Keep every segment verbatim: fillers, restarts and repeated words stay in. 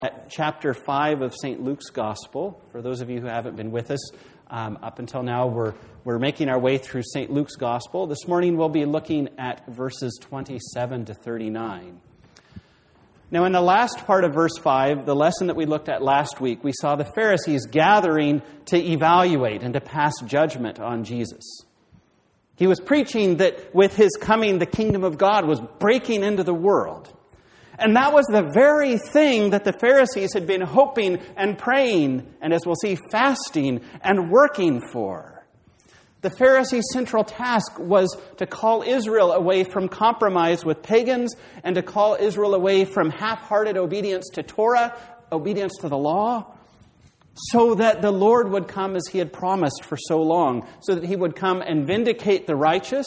At chapter five of Saint Luke's Gospel. For those of you who haven't been with us, um, up until now, we're, we're making our way through Saint Luke's Gospel. This morning, we'll be looking at verses twenty-seven to thirty-nine. Now, in the last part of verse five, the lesson that we looked at last week, we saw the Pharisees gathering to evaluate and to pass judgment on Jesus. He was preaching that with his coming, the kingdom of God was breaking into the world. And that was the very thing that the Pharisees had been hoping and praying, and as we'll see, fasting and working for. The Pharisees' central task was to call Israel away from compromise with pagans and to call Israel away from half-hearted obedience to Torah, obedience to the law, so that the Lord would come as he had promised for so long, so that he would come and vindicate the righteous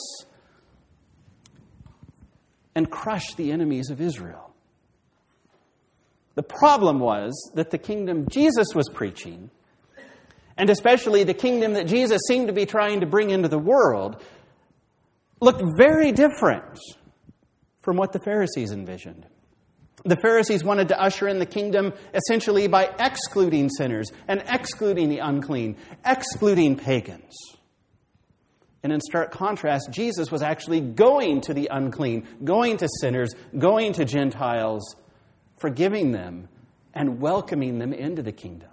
and crush the enemies of Israel. The problem was that the kingdom Jesus was preaching, and especially the kingdom that Jesus seemed to be trying to bring into the world, looked very different from what the Pharisees envisioned. The Pharisees wanted to usher in the kingdom essentially by excluding sinners and excluding the unclean, excluding pagans. And in stark contrast, Jesus was actually going to the unclean, going to sinners, going to Gentiles, forgiving them and welcoming them into the kingdom.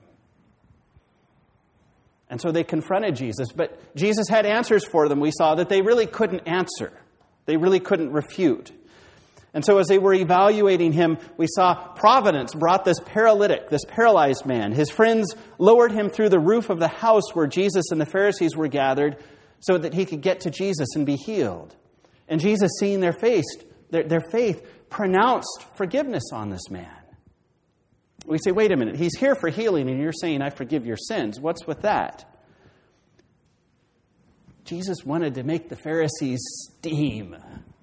And so they confronted Jesus, but Jesus had answers for them. We saw that they really couldn't answer. They really couldn't refute. And so as they were evaluating him, we saw providence brought this paralytic, this paralyzed man. His friends lowered him through the roof of the house where Jesus and the Pharisees were gathered so that he could get to Jesus and be healed. And Jesus, seeing their faith, their, their faith, pronounced forgiveness on this man. We say, wait a minute, he's here for healing and you're saying, I forgive your sins. What's with that? Jesus wanted to make the Pharisees steam.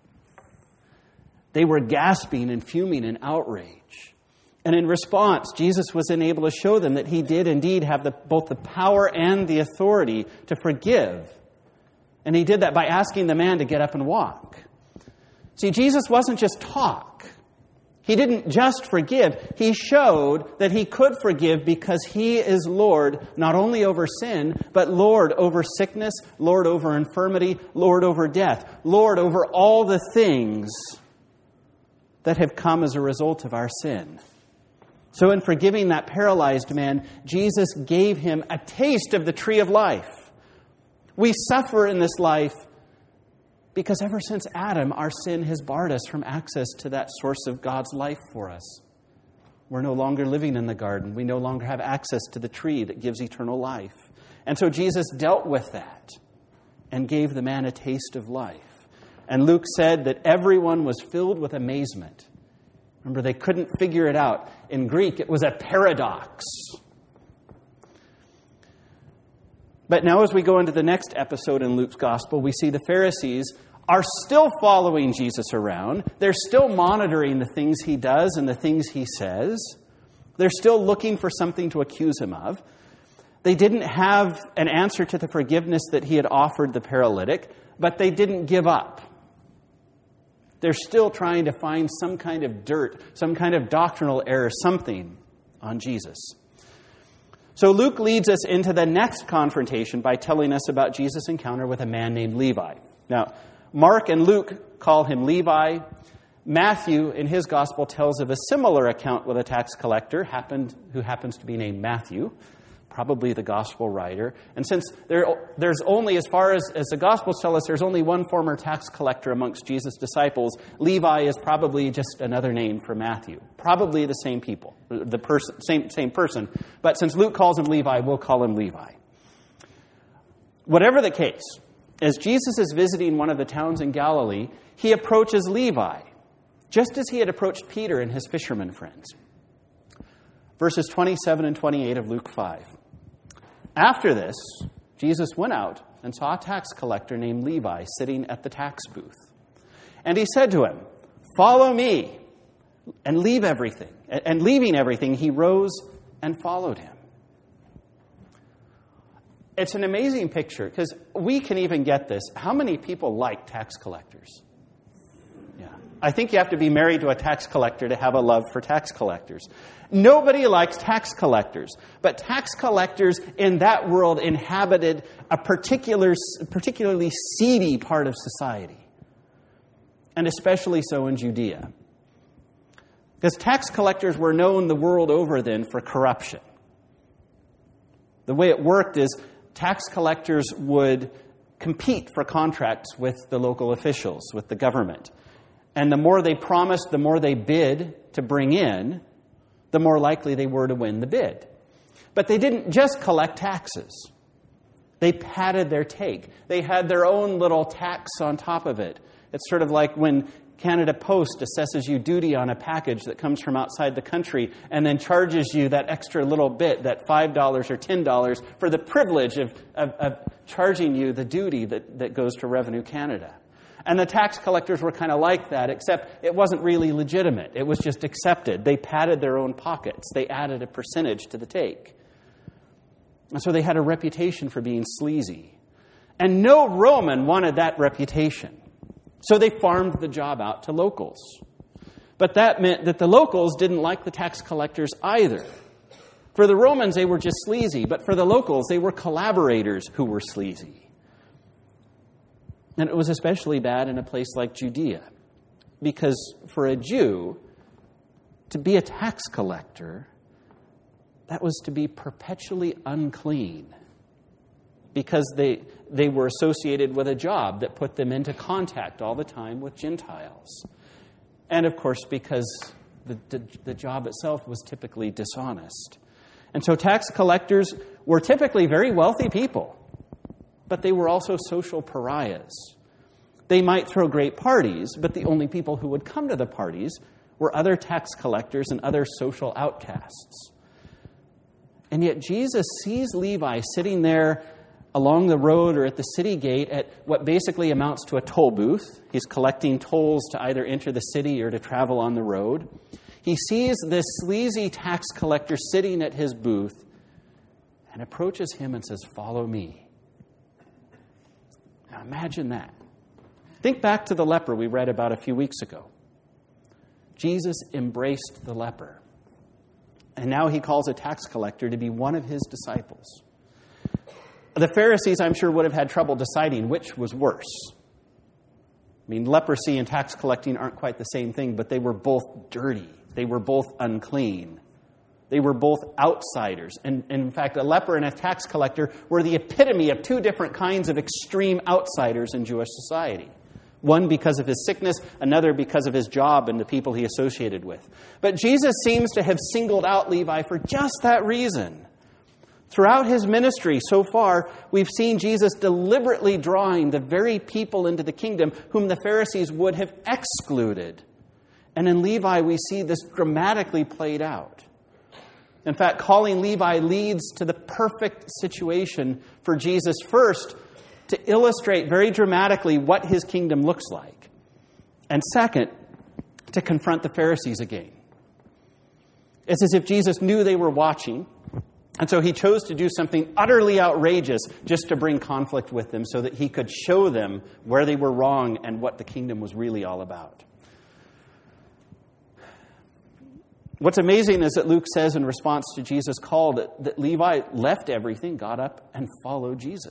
They were gasping and fuming in outrage. And in response, Jesus was unable to show them that he did indeed have the, both the power and the authority to forgive. And he did that by asking the man to get up and walk. See, Jesus wasn't just talk. He didn't just forgive. He showed that he could forgive because he is Lord not only over sin, but Lord over sickness, Lord over infirmity, Lord over death, Lord over all the things that have come as a result of our sin. So in forgiving that paralyzed man, Jesus gave him a taste of the tree of life. We suffer in this life because ever since Adam, our sin has barred us from access to that source of God's life for us. We're no longer living in the garden. We no longer have access to the tree that gives eternal life. And so Jesus dealt with that and gave the man a taste of life. And Luke said that everyone was filled with amazement. Remember, they couldn't figure it out. In Greek, it was a paradox. But now as we go into the next episode in Luke's Gospel, we see the Pharisees are still following Jesus around. They're still monitoring the things he does and the things he says. They're still looking for something to accuse him of. They didn't have an answer to the forgiveness that he had offered the paralytic, but they didn't give up. They're still trying to find some kind of dirt, some kind of doctrinal error, something on Jesus. So Luke leads us into the next confrontation by telling us about Jesus' encounter with a man named Levi. Now, Mark and Luke call him Levi. Matthew, in his gospel, tells of a similar account with a tax collector happened, who happens to be named Matthew, probably the gospel writer. And since there, there's only, as far as, as the gospels tell us, there's only one former tax collector amongst Jesus' disciples, Levi is probably just another name for Matthew. Probably the same people, the person, same, same person. But since Luke calls him Levi, we'll call him Levi. Whatever the case, as Jesus is visiting one of the towns in Galilee, he approaches Levi, just as he had approached Peter and his fishermen friends. Verses twenty-seven and twenty-eight of Luke five. After this, Jesus went out and saw a tax collector named Levi sitting at the tax booth. And he said to him, "Follow me," and leave everything. And leaving everything, he rose and followed him. It's an amazing picture because we can even get this. How many people like tax collectors? Yeah. I think you have to be married to a tax collector to have a love for tax collectors. Nobody likes tax collectors, but tax collectors in that world inhabited a particular, particularly seedy part of society, and especially so in Judea. Because tax collectors were known the world over then for corruption. The way it worked is tax collectors would compete for contracts with the local officials, with the government. And the more they promised, the more they bid to bring in, the more likely they were to win the bid. But they didn't just collect taxes. They padded their take. They had their own little tax on top of it. It's sort of like when Canada Post assesses you duty on a package that comes from outside the country and then charges you that extra little bit, that five dollars or ten dollars, for the privilege of, of, of charging you the duty that, that goes to Revenue Canada. And the tax collectors were kind of like that, except it wasn't really legitimate. It was just accepted. They padded their own pockets. They added a percentage to the take. And so they had a reputation for being sleazy. And no Roman wanted that reputation. So they farmed the job out to locals. But that meant that the locals didn't like the tax collectors either. For the Romans, they were just sleazy. But for the locals, they were collaborators who were sleazy. And it was especially bad in a place like Judea. Because for a Jew, to be a tax collector, that was to be perpetually unclean. Because they, they were associated with a job that put them into contact all the time with Gentiles. And of course, because the, the, the job itself was typically dishonest. And so tax collectors were typically very wealthy people. But they were also social pariahs. They might throw great parties, but the only people who would come to the parties were other tax collectors and other social outcasts. And yet Jesus sees Levi sitting there along the road or at the city gate at what basically amounts to a toll booth. He's collecting tolls to either enter the city or to travel on the road. He sees this sleazy tax collector sitting at his booth and approaches him and says, "Follow me." Now imagine that. Think back to the leper we read about a few weeks ago. Jesus embraced the leper. And now he calls a tax collector to be one of his disciples. The Pharisees, I'm sure, would have had trouble deciding which was worse. I mean, leprosy and tax collecting aren't quite the same thing, but they were both dirty. They were both unclean. They were both outsiders. And, and in fact, a leper and a tax collector were the epitome of two different kinds of extreme outsiders in Jewish society. One because of his sickness, another because of his job and the people he associated with. But Jesus seems to have singled out Levi for just that reason. Throughout his ministry so far, we've seen Jesus deliberately drawing the very people into the kingdom whom the Pharisees would have excluded. And in Levi, we see this dramatically played out. In fact, calling Levi leads to the perfect situation for Jesus, first, to illustrate very dramatically what his kingdom looks like. And second, to confront the Pharisees again. It's as if Jesus knew they were watching, and so he chose to do something utterly outrageous just to bring conflict with them so that he could show them where they were wrong and what the kingdom was really all about. What's amazing is that Luke says in response to Jesus' call that, that Levi left everything, got up, and followed Jesus.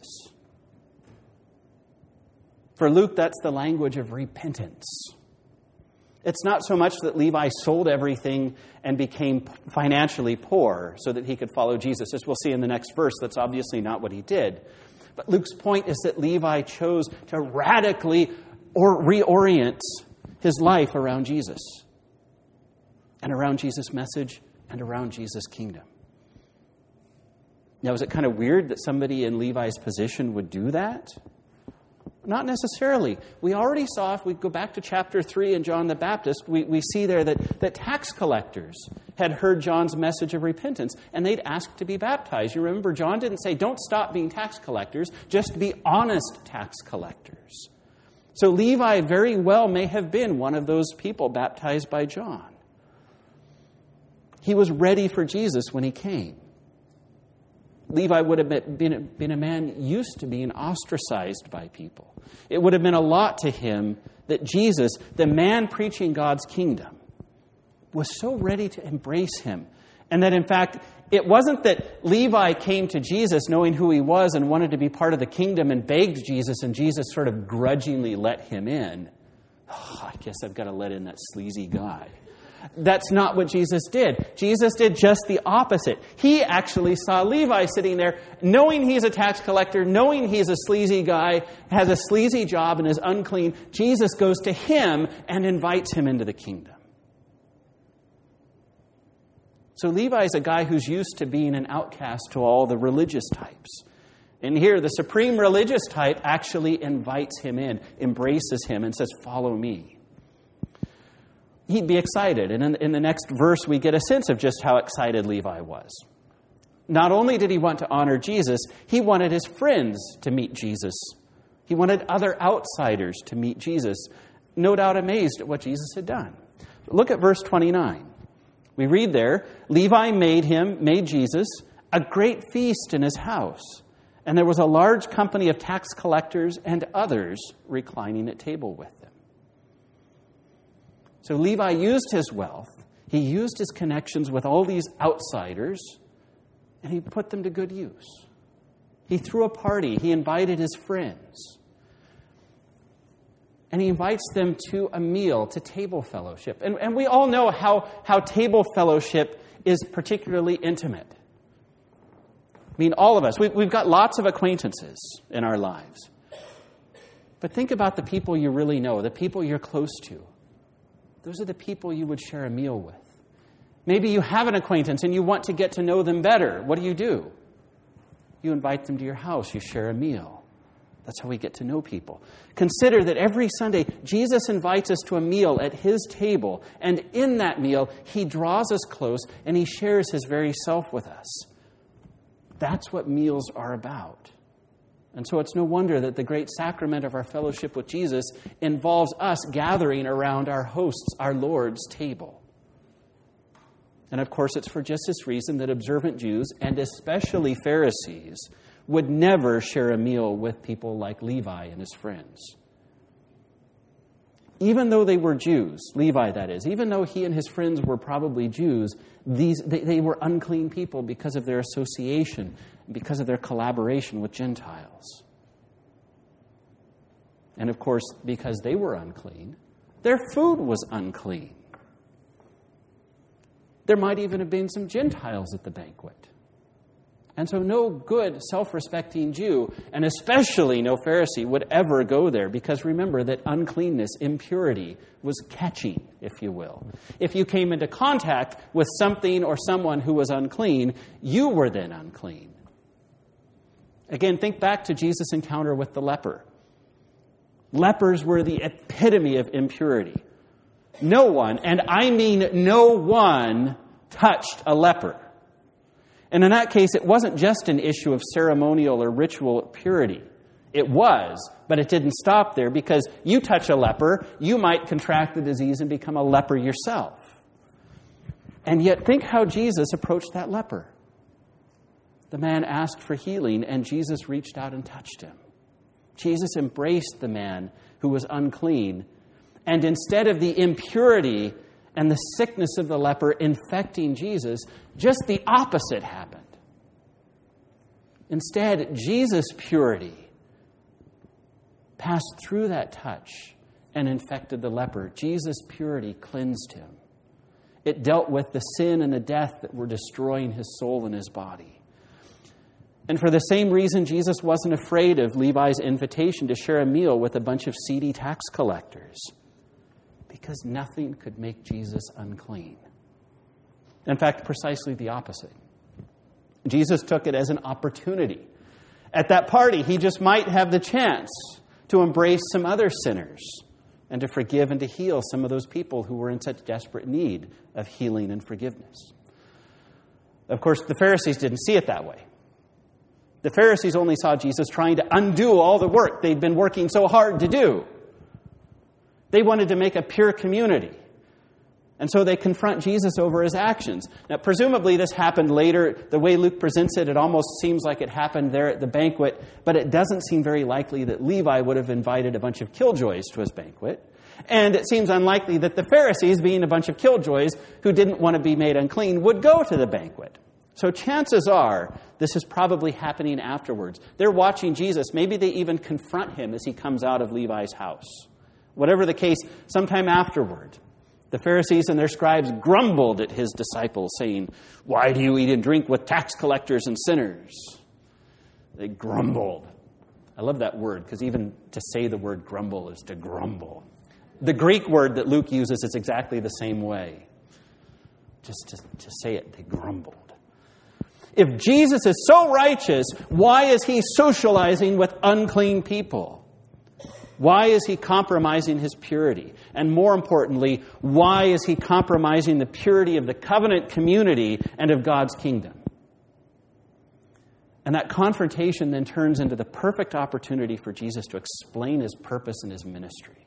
For Luke, that's the language of repentance. It's not so much that Levi sold everything and became financially poor so that he could follow Jesus. As we'll see in the next verse, that's obviously not what he did. But Luke's point is that Levi chose to radically or reorient his life around Jesus and around Jesus' message and around Jesus' kingdom. Now, is it kind of weird that somebody in Levi's position would do that? Not necessarily. We already saw, if we go back to chapter three in John the Baptist, we, we see there that, that tax collectors had heard John's message of repentance, and they'd asked to be baptized. You remember, John didn't say, don't stop being tax collectors, just be honest tax collectors. So Levi very well may have been one of those people baptized by John. He was ready for Jesus when he came. Levi would have been, been a man used to being ostracized by people. It would have been a lot to him that Jesus, the man preaching God's kingdom, was so ready to embrace him. And that, in fact, it wasn't that Levi came to Jesus knowing who he was and wanted to be part of the kingdom and begged Jesus, and Jesus sort of grudgingly let him in. Oh, I guess I've got to let in that sleazy guy. That's not what Jesus did. Jesus did just the opposite. He actually saw Levi sitting there, knowing he's a tax collector, knowing he's a sleazy guy, has a sleazy job and is unclean. Jesus goes to him and invites him into the kingdom. So Levi is a guy who's used to being an outcast to all the religious types. And here, the supreme religious type actually invites him in, embraces him, and says, "Follow me." He'd be excited. And in, in the next verse, we get a sense of just how excited Levi was. Not only did he want to honor Jesus, he wanted his friends to meet Jesus. He wanted other outsiders to meet Jesus, no doubt amazed at what Jesus had done. Look at verse twenty-nine. We read there, Levi made him, made Jesus, a great feast in his house. And there was a large company of tax collectors and others reclining at table with them. So Levi used his wealth. He used his connections with all these outsiders, and he put them to good use. He threw a party. He invited his friends. And he invites them to a meal, to table fellowship. And, and we all know how, how table fellowship is particularly intimate. I mean, all of us, we, we've got lots of acquaintances in our lives. But think about the people you really know, the people you're close to. Those are the people you would share a meal with. Maybe you have an acquaintance and you want to get to know them better. What do you do? You invite them to your house. You share a meal. That's how we get to know people. Consider that every Sunday, Jesus invites us to a meal at his table. And in that meal, he draws us close and he shares his very self with us. That's what meals are about. And so it's no wonder that the great sacrament of our fellowship with Jesus involves us gathering around our host's, our Lord's table. And of course, it's for just this reason that observant Jews, and especially Pharisees, would never share a meal with people like Levi and his friends. Even though they were Jews, Levi that is, even though he and his friends were probably Jews, these they, they were unclean people because of their association, because of their collaboration with Gentiles. And of course, because they were unclean, their food was unclean. There might even have been some Gentiles at the banquet. And so no good, self-respecting Jew, and especially no Pharisee, would ever go there, because remember that uncleanness, impurity, was catching, if you will. If you came into contact with something or someone who was unclean, you were then unclean. Again, think back to Jesus' encounter with the leper. Lepers were the epitome of impurity. No one, and I mean no one, touched a leper. And in that case, it wasn't just an issue of ceremonial or ritual purity. It was, but it didn't stop there, because you touch a leper, you might contract the disease and become a leper yourself. And yet, think how Jesus approached that leper. The man asked for healing, and Jesus reached out and touched him. Jesus embraced the man who was unclean, and instead of the impurity and the sickness of the leper infecting Jesus, just the opposite happened. Instead, Jesus' purity passed through that touch and infected the leper. Jesus' purity cleansed him. It dealt with the sin and the death that were destroying his soul and his body. And for the same reason, Jesus wasn't afraid of Levi's invitation to share a meal with a bunch of seedy tax collectors, because nothing could make Jesus unclean. In fact, precisely the opposite. Jesus took it as an opportunity. At that party, he just might have the chance to embrace some other sinners and to forgive and to heal some of those people who were in such desperate need of healing and forgiveness. Of course, the Pharisees didn't see it that way. The Pharisees only saw Jesus trying to undo all the work they'd been working so hard to do. They wanted to make a pure community. And so they confront Jesus over his actions. Now, presumably this happened later. The way Luke presents it, it almost seems like it happened there at the banquet, but it doesn't seem very likely that Levi would have invited a bunch of killjoys to his banquet. And it seems unlikely that the Pharisees, being a bunch of killjoys who didn't want to be made unclean, would go to the banquet. So chances are this is probably happening afterwards. They're watching Jesus. Maybe they even confront him as he comes out of Levi's house. Whatever the case, sometime afterward, the Pharisees and their scribes grumbled at his disciples, saying, "Why do you eat and drink with tax collectors and sinners?" They grumbled. I love that word, because even to say the word grumble is to grumble. The Greek word that Luke uses is exactly the same way. Just to, to say it, they grumbled. If Jesus is so righteous, why is he socializing with unclean people? Why is he compromising his purity? And more importantly, why is he compromising the purity of the covenant community and of God's kingdom? And that confrontation then turns into the perfect opportunity for Jesus to explain his purpose and his ministry.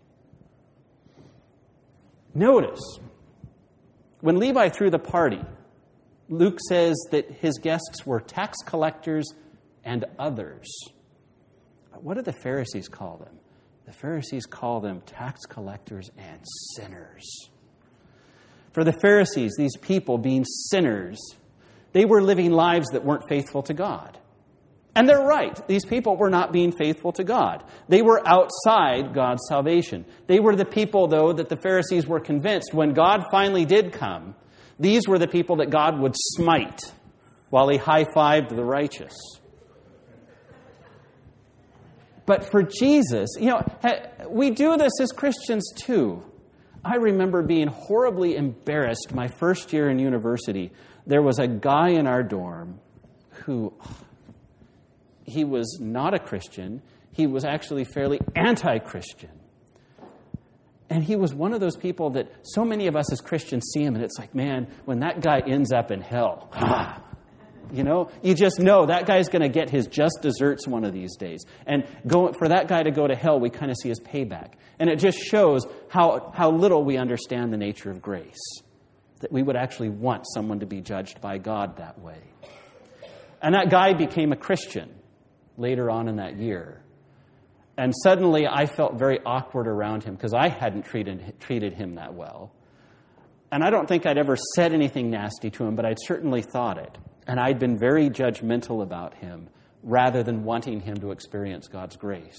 Notice, when Levi threw the party, Luke says that his guests were tax collectors and others. But what do the Pharisees call them? The Pharisees call them tax collectors and sinners. For the Pharisees, these people being sinners, they were living lives that weren't faithful to God. And they're right. These people were not being faithful to God. They were outside God's salvation. They were the people, though, that the Pharisees were convinced when God finally did come, these were the people that God would smite while he high-fived the righteous. But for Jesus, you know, we do this as Christians too. I remember being horribly embarrassed my first year in university. There was a guy in our dorm who, he was not a Christian. He was actually fairly anti-Christian. And he was one of those people that so many of us as Christians see him, and it's like, man, when that guy ends up in hell, ah, you know, you just know that guy's going to get his just desserts one of these days. And go, for that guy to go to hell, we kind of see his payback. And it just shows how, how little we understand the nature of grace, that we would actually want someone to be judged by God that way. And that guy became a Christian later on in that year. And suddenly I felt very awkward around him because I hadn't treated, treated him that well. And I don't think I'd ever said anything nasty to him, but I'd certainly thought it. And I'd been very judgmental about him rather than wanting him to experience God's grace.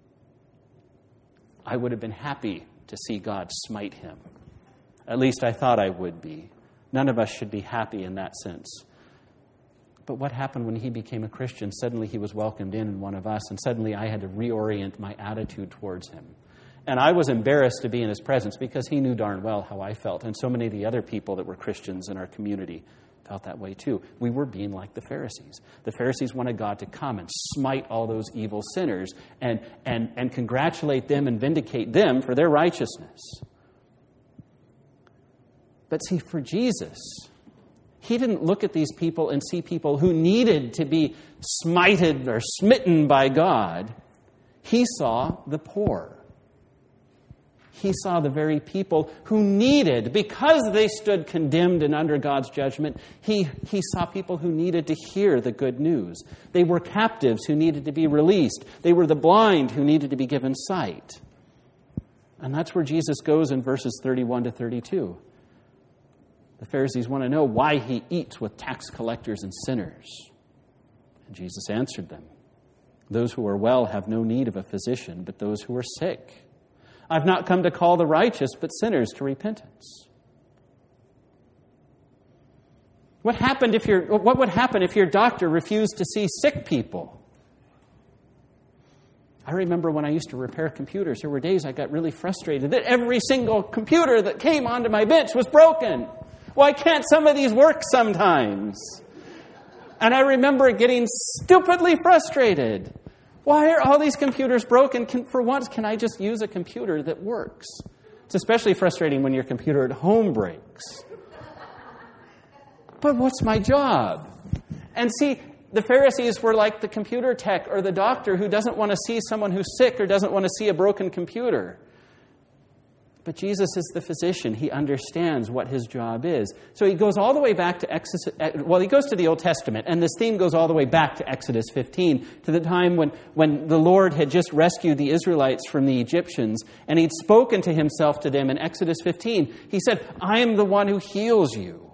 I would have been happy to see God smite him. At least I thought I would be. None of us should be happy in that sense. But what happened when he became a Christian? Suddenly he was welcomed in in one of us, and suddenly I had to reorient my attitude towards him. And I was embarrassed to be in his presence because he knew darn well how I felt, and so many of the other people that were Christians in our community felt that way too. We were being like the Pharisees. The Pharisees wanted God to come and smite all those evil sinners and, and, and congratulate them and vindicate them for their righteousness. But see, for Jesus, he didn't look at these people and see people who needed to be smited or smitten by God. He saw the poor. He saw the very people who needed, because they stood condemned and under God's judgment, he, he saw people who needed to hear the good news. They were captives who needed to be released. They were the blind who needed to be given sight. And that's where Jesus goes in verses thirty-one to thirty-two. The Pharisees want to know why he eats with tax collectors and sinners. And Jesus answered them, "Those who are well have no need of a physician, but those who are sick. I've not come to call the righteous, but sinners to repentance." What happened if your what would happen if your doctor refused to see sick people? I remember when I used to repair computers, there were days I got really frustrated that every single computer that came onto my bench was broken. Why can't some of these work sometimes? And I remember getting stupidly frustrated. Why are all these computers broken? Can, for once, can I just use a computer that works? It's especially frustrating when your computer at home breaks. But what's my job? And see, the Pharisees were like the computer tech or the doctor who doesn't want to see someone who's sick or doesn't want to see a broken computer. But Jesus is the physician. He understands what his job is. So he goes all the way back to Exodus. Well, he goes to the Old Testament, and this theme goes all the way back to Exodus fifteen, to the time when, when the Lord had just rescued the Israelites from the Egyptians, and he'd spoken to himself to them in Exodus fifteen. He said, I am the one who heals you.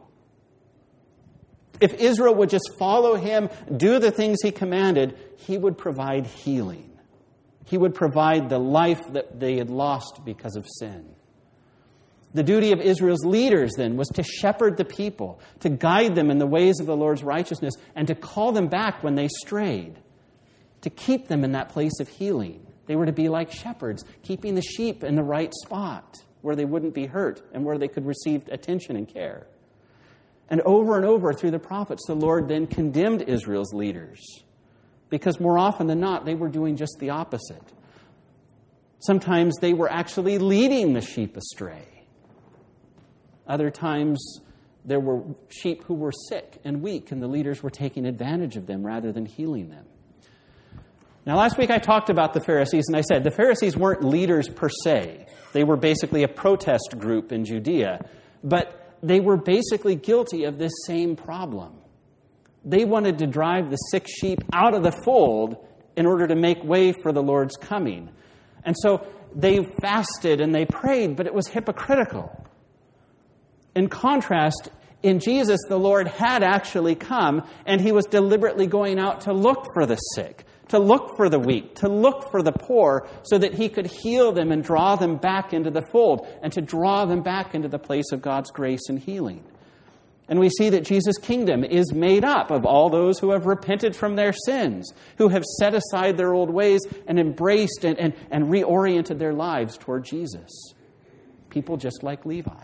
If Israel would just follow him, do the things he commanded, he would provide healing. He would provide the life that they had lost because of sin. The duty of Israel's leaders, then, was to shepherd the people, to guide them in the ways of the Lord's righteousness, and to call them back when they strayed, to keep them in that place of healing. They were to be like shepherds, keeping the sheep in the right spot, where they wouldn't be hurt and where they could receive attention and care. And over and over through the prophets, the Lord then condemned Israel's leaders, because more often than not, they were doing just the opposite. Sometimes they were actually leading the sheep astray. Other times, there were sheep who were sick and weak, and the leaders were taking advantage of them rather than healing them. Now, last week I talked about the Pharisees, and I said the Pharisees weren't leaders per se. They were basically a protest group in Judea, but they were basically guilty of this same problem. They wanted to drive the sick sheep out of the fold in order to make way for the Lord's coming. And so they fasted and they prayed, but it was hypocritical. In contrast, in Jesus, the Lord had actually come, and he was deliberately going out to look for the sick, to look for the weak, to look for the poor, so that he could heal them and draw them back into the fold, and to draw them back into the place of God's grace and healing. And we see that Jesus' kingdom is made up of all those who have repented from their sins, who have set aside their old ways and embraced and, and, and reoriented their lives toward Jesus. People just like Levi.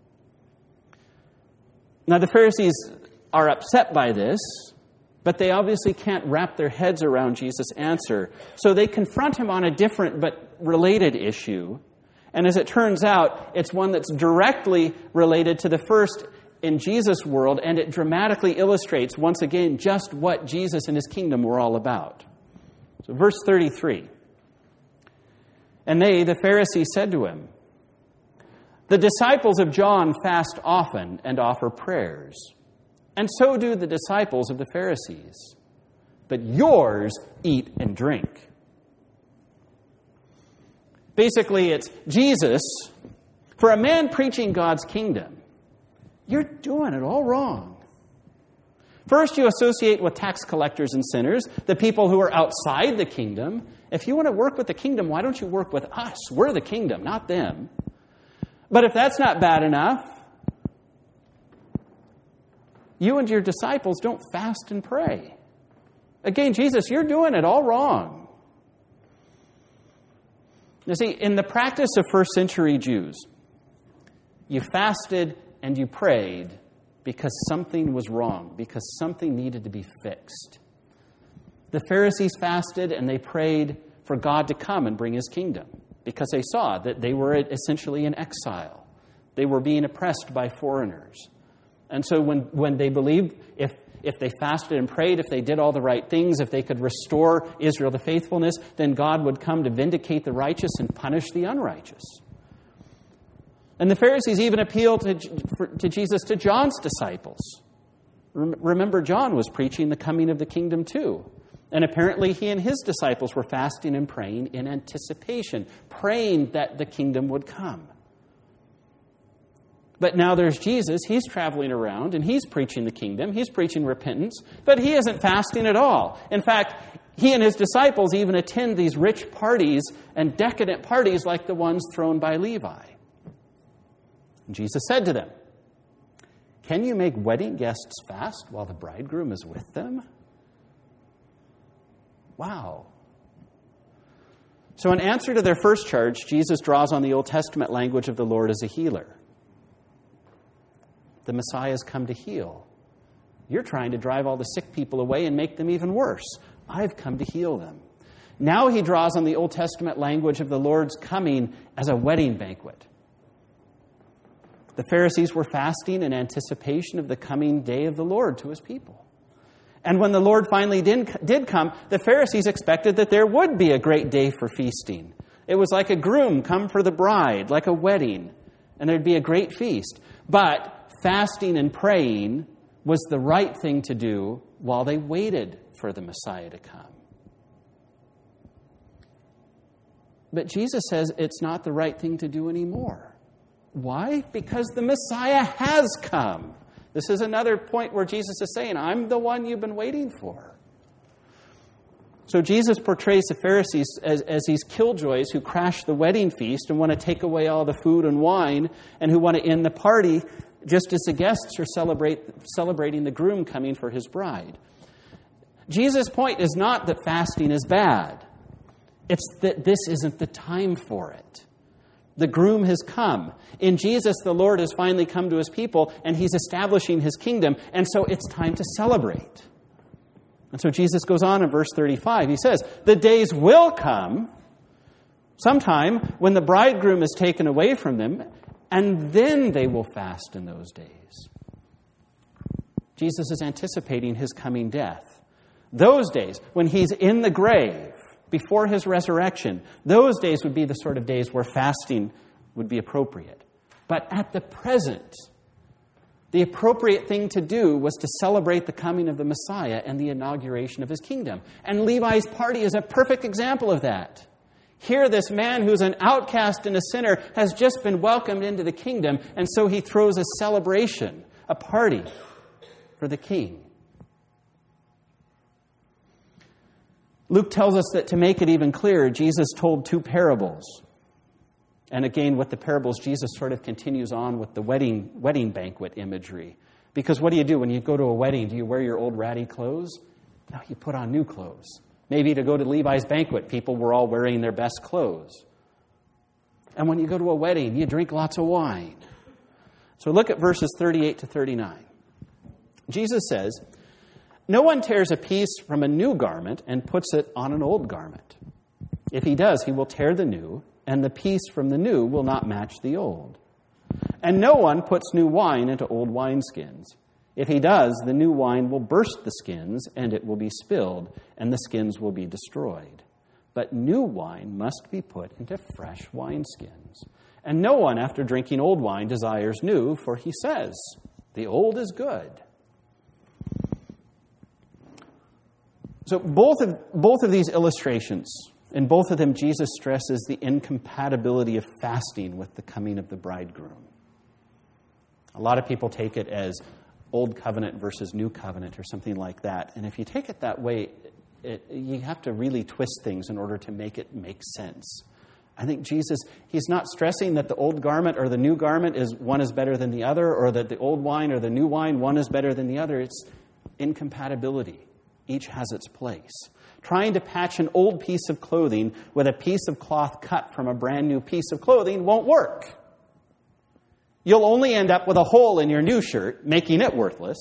Now, the Pharisees are upset by this, but they obviously can't wrap their heads around Jesus' answer. So they confront him on a different but related issue. And as it turns out, it's one that's directly related to the first in Jesus' world, and it dramatically illustrates, once again, just what Jesus and his kingdom were all about. So verse thirty-three. And they, the Pharisees, said to him, the disciples of John fast often and offer prayers, and so do the disciples of the Pharisees. But yours eat and drink. Basically, it's Jesus, for a man preaching God's kingdom, you're doing it all wrong. First, you associate with tax collectors and sinners, the people who are outside the kingdom. If you want to work with the kingdom, why don't you work with us? We're the kingdom, not them. But if that's not bad enough, you and your disciples don't fast and pray. Again, Jesus, you're doing it all wrong. You see, in the practice of first century Jews, you fasted and you prayed because something was wrong, because something needed to be fixed. The Pharisees fasted and they prayed for God to come and bring his kingdom, because they saw that they were essentially in exile. They were being oppressed by foreigners. And so when, when they believed if, if they fasted and prayed, if they did all the right things, if they could restore Israel to faithfulness, then God would come to vindicate the righteous and punish the unrighteous. And the Pharisees even appealed to, for, to Jesus to John's disciples. Remember, John was preaching the coming of the kingdom too. And apparently he and his disciples were fasting and praying in anticipation, praying that the kingdom would come. But now there's Jesus. He's traveling around and he's preaching the kingdom. He's preaching repentance, but he isn't fasting at all. In fact, he and his disciples even attend these rich parties and decadent parties like the ones thrown by Levi. And Jesus said to them, "Can you make wedding guests fast while the bridegroom is with them?" Wow. So in answer to their first charge, Jesus draws on the Old Testament language of the Lord as a healer. The Messiah has come to heal. You're trying to drive all the sick people away and make them even worse. I've come to heal them. Now he draws on the Old Testament language of the Lord's coming as a wedding banquet. The Pharisees were fasting in anticipation of the coming day of the Lord to his people. And when the Lord finally did, did come, the Pharisees expected that there would be a great day for feasting, It was like a groom come for the bride, like a wedding, and there'd be a great feast. But fasting and praying was the right thing to do while they waited for the Messiah to come. But Jesus says it's not the right thing to do anymore. Why? Because the Messiah has come. This is another point where Jesus is saying, I'm the one you've been waiting for. So Jesus portrays the Pharisees as, as these killjoys who crash the wedding feast and want to take away all the food and wine and who want to end the party just as the guests are celebrate, celebrating the groom coming for his bride. Jesus' point is not that fasting is bad. It's that this isn't the time for it. The groom has come. In Jesus, the Lord has finally come to his people, and he's establishing his kingdom, and so it's time to celebrate. And so Jesus goes on in verse thirty-five. He says, the days will come sometime when the bridegroom is taken away from them, and then they will fast in those days. Jesus is anticipating his coming death. Those days, when he's in the grave, before his resurrection, those days would be the sort of days where fasting would be appropriate. But at the present, the appropriate thing to do was to celebrate the coming of the Messiah and the inauguration of his kingdom. And Levi's party is a perfect example of that. Here, this man who's an outcast and a sinner has just been welcomed into the kingdom, and so he throws a celebration, a party for the king. Luke tells us that to make it even clearer, Jesus told two parables. And again, with the parables, Jesus sort of continues on with the wedding wedding banquet imagery. Because what do you do when you go to a wedding? Do you wear your old ratty clothes? No, you put on new clothes. Maybe to go to Levi's banquet, people were all wearing their best clothes. And when you go to a wedding, you drink lots of wine. So look at verses thirty-eight to thirty-nine. Jesus says, no one tears a piece from a new garment and puts it on an old garment. If he does, he will tear the new, and the piece from the new will not match the old. And no one puts new wine into old wineskins. If he does, the new wine will burst the skins, and it will be spilled, and the skins will be destroyed. But new wine must be put into fresh wineskins. And no one, after drinking old wine, desires new, for he says, the old is good. So both of, both of these illustrations, in both of them, Jesus stresses the incompatibility of fasting with the coming of the bridegroom. A lot of people take it as Old Covenant versus New Covenant or something like that. And if you take it that way, it, you have to really twist things in order to make it make sense. I think Jesus, he's not stressing that the old garment or the new garment is one is better than the other, or that the old wine or the new wine, one is better than the other. It's incompatibility. Each has its place. Trying to patch an old piece of clothing with a piece of cloth cut from a brand new piece of clothing won't work. You'll only end up with a hole in your new shirt, making it worthless.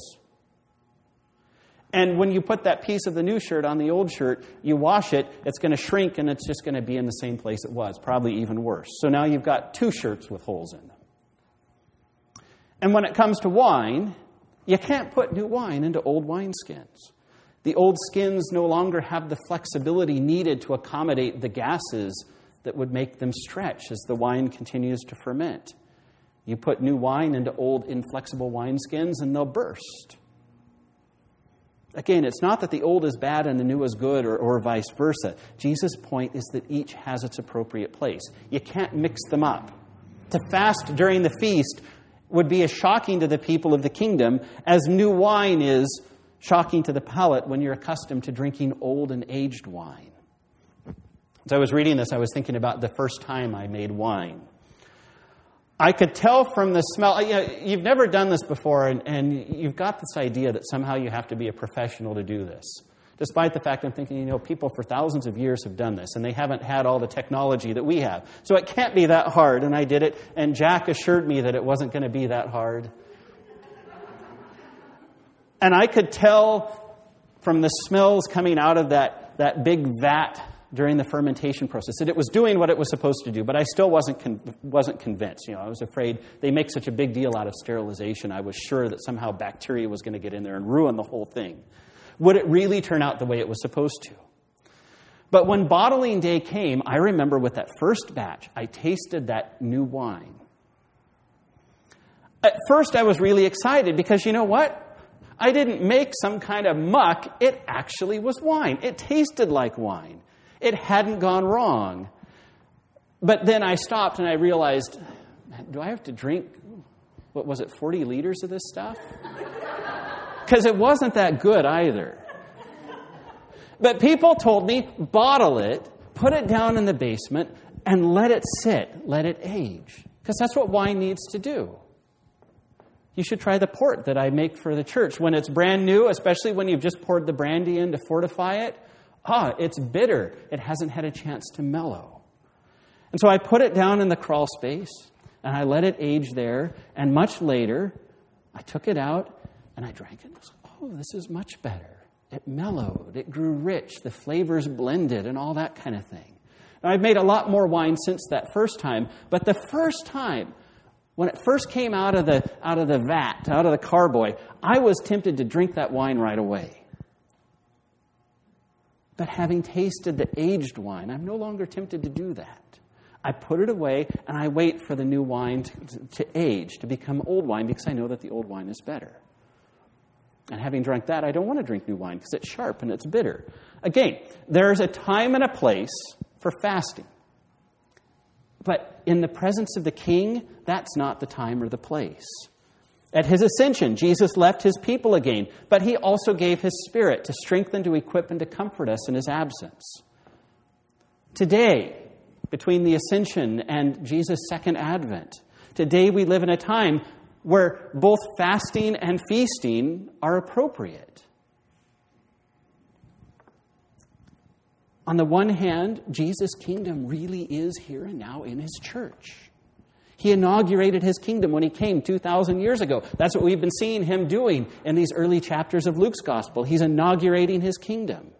And when you put that piece of the new shirt on the old shirt, you wash it, it's going to shrink, and it's just going to be in the same place it was, probably even worse. So now you've got two shirts with holes in them. And when it comes to wine, you can't put new wine into old wineskins. The old skins no longer have the flexibility needed to accommodate the gases that would make them stretch as the wine continues to ferment. You put new wine into old inflexible wineskins and they'll burst. Again, it's not that the old is bad and the new is good, or, or vice versa. Jesus' point is that each has its appropriate place. You can't mix them up. To fast during the feast would be as shocking to the people of the kingdom as new wine is shocking to the palate when you're accustomed to drinking old and aged wine. As I was reading this, I was thinking about the first time I made wine. I could tell from the smell. You know, you've never done this before, and, and you've got this idea that somehow you have to be a professional to do this. Despite the fact I'm thinking, you know, people for thousands of years have done this, and they haven't had all the technology that we have. So it can't be that hard, and I did it, and Jack assured me that it wasn't going to be that hard. And I could tell from the smells coming out of that, that big vat during the fermentation process that it was doing what it was supposed to do, but I still wasn't con- wasn't convinced. You know, I was afraid they make such a big deal out of sterilization. I was sure that somehow bacteria was going to get in there and ruin the whole thing. Would it really turn out the way it was supposed to? But when bottling day came, I remember with that first batch, I tasted that new wine. At first, I was really excited because you know what? I didn't make some kind of muck. It actually was wine. It tasted like wine. It hadn't gone wrong. But then I stopped and I realized, do I have to drink, what was it, forty liters of this stuff? Because it wasn't that good either. But people told me, bottle it, put it down in the basement, and let it sit, let it age. Because that's what wine needs to do. You should try the port that I make for the church. When it's brand new, especially when you've just poured the brandy in to fortify it, ah, it's bitter. It hasn't had a chance to mellow. And so I put it down in the crawl space, and I let it age there, and much later, I took it out, and I drank it, and I was like, oh, this is much better. It mellowed, it grew rich, the flavors blended, and all that kind of thing. Now, I've made a lot more wine since that first time, but the first time, when it first came out of the out of the vat, out of the carboy, I was tempted to drink that wine right away. But having tasted the aged wine, I'm no longer tempted to do that. I put it away, and I wait for the new wine to, to age, to become old wine, because I know that the old wine is better. And having drank that, I don't want to drink new wine because it's sharp and it's bitter. Again, there's a time and a place for fasting. But in the presence of the King, that's not the time or the place. At his ascension, Jesus left his people again, but he also gave his Spirit to strengthen, to equip, and to comfort us in his absence. Today, between the ascension and Jesus' second advent, today we live in a time where both fasting and feasting are appropriate. On the one hand, Jesus' kingdom really is here and now in his church. He inaugurated his kingdom when he came two thousand years ago. That's what we've been seeing him doing in these early chapters of Luke's gospel. He's inaugurating his kingdom.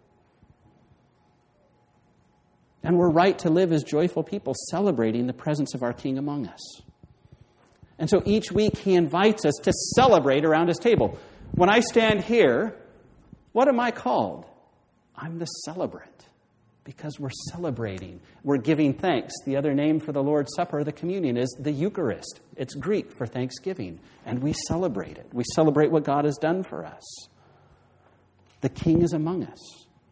And we're right to live as joyful people, celebrating the presence of our King among us. And so each week he invites us to celebrate around his table. When I stand here, what am I called? I'm the celebrant, because we're celebrating. We're giving thanks. The other name for the Lord's Supper, the communion, is the Eucharist. It's Greek for thanksgiving, and we celebrate it. We celebrate what God has done for us. The King is among us.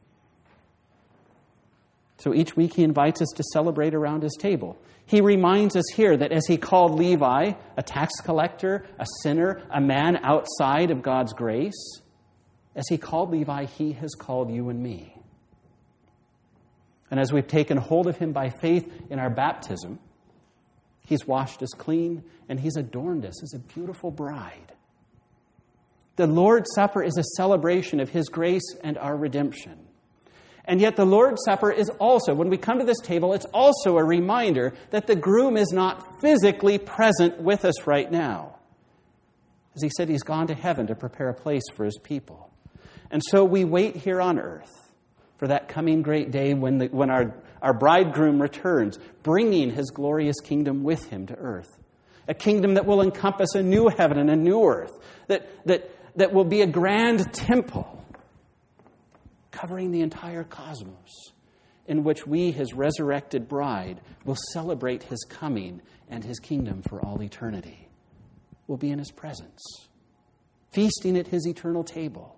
So each week he invites us to celebrate around his table. He reminds us here that as he called Levi, a tax collector, a sinner, a man outside of God's grace, as he called Levi, he has called you and me. And as we've taken hold of him by faith in our baptism, he's washed us clean and he's adorned us as a beautiful bride. The Lord's Supper is a celebration of his grace and our redemption. And yet the Lord's Supper is also, when we come to this table, it's also a reminder that the groom is not physically present with us right now. As he said, he's gone to heaven to prepare a place for his people. And so we wait here on earth for that coming great day when, the, when our, our bridegroom returns, bringing his glorious kingdom with him to earth. A kingdom that will encompass a new heaven and a new earth, that, that, that will be a grand temple covering the entire cosmos, in which we, his resurrected bride, will celebrate his coming and his kingdom for all eternity. We'll be in his presence, feasting at his eternal table.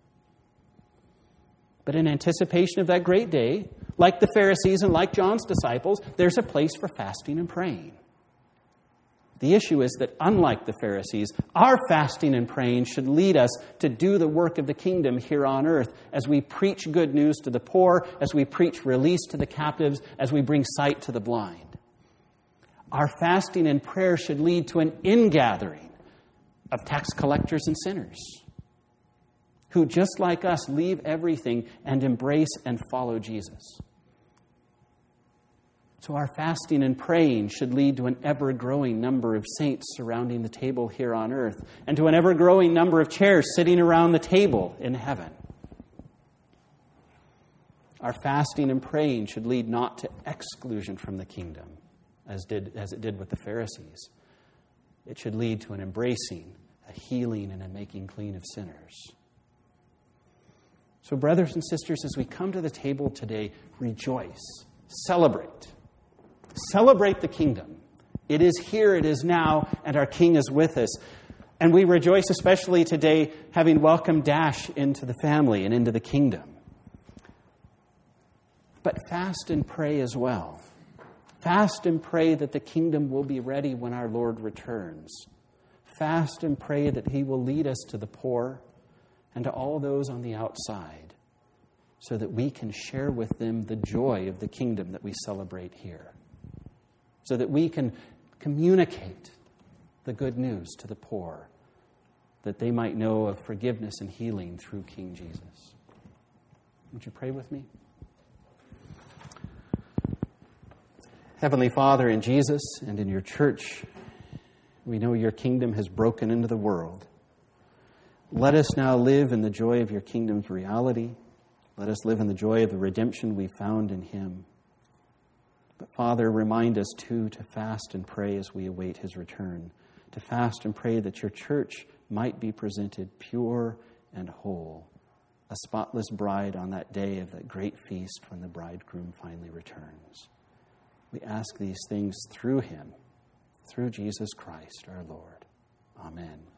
But in anticipation of that great day, like the Pharisees and like John's disciples, there's a place for fasting and praying. The issue is that, unlike the Pharisees, our fasting and praying should lead us to do the work of the kingdom here on earth as we preach good news to the poor, as we preach release to the captives, as we bring sight to the blind. Our fasting and prayer should lead to an ingathering of tax collectors and sinners who, just like us, leave everything and embrace and follow Jesus. So our fasting and praying should lead to an ever-growing number of saints surrounding the table here on earth, and to an ever-growing number of chairs sitting around the table in heaven. Our fasting and praying should lead not to exclusion from the kingdom, as did as it did with the Pharisees. It should lead to an embracing, a healing, and a making clean of sinners. So, brothers and sisters, as we come to the table today, rejoice, celebrate. Celebrate the kingdom. It is here, it is now, and our King is with us. And we rejoice especially today having welcomed Dash into the family and into the kingdom. But fast and pray as well. Fast and pray that the kingdom will be ready when our Lord returns. Fast and pray that he will lead us to the poor and to all those on the outside, so that we can share with them the joy of the kingdom that we celebrate here. So that we can communicate the good news to the poor, that they might know of forgiveness and healing through King Jesus. Would you pray with me? Heavenly Father, in Jesus and in your church, we know your kingdom has broken into the world. Let us now live in the joy of your kingdom's reality. Let us live in the joy of the redemption we found in him. But Father, remind us too to fast and pray as we await his return, to fast and pray that your church might be presented pure and whole, a spotless bride on that day of that great feast when the bridegroom finally returns. We ask these things through him, through Jesus Christ our Lord. Amen.